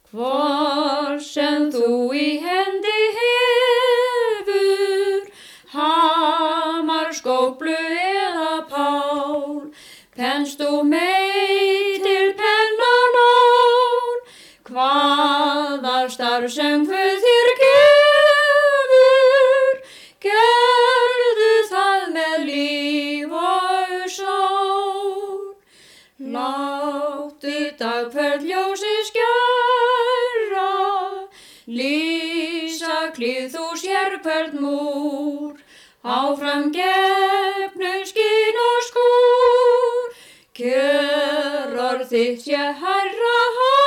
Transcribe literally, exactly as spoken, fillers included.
Hvor sem þú í hendi hefur, hamar, skóflu eða pál, pennst þú mei til pennanón, hvaða starf sem Guð þér gefur, gerðu það með líf og sól. Láttu dagferð ljósi skæra, lýsa klíð þú sér hvern múr, áfram gegnum skín og skúr, kjörorð þitt sé hærra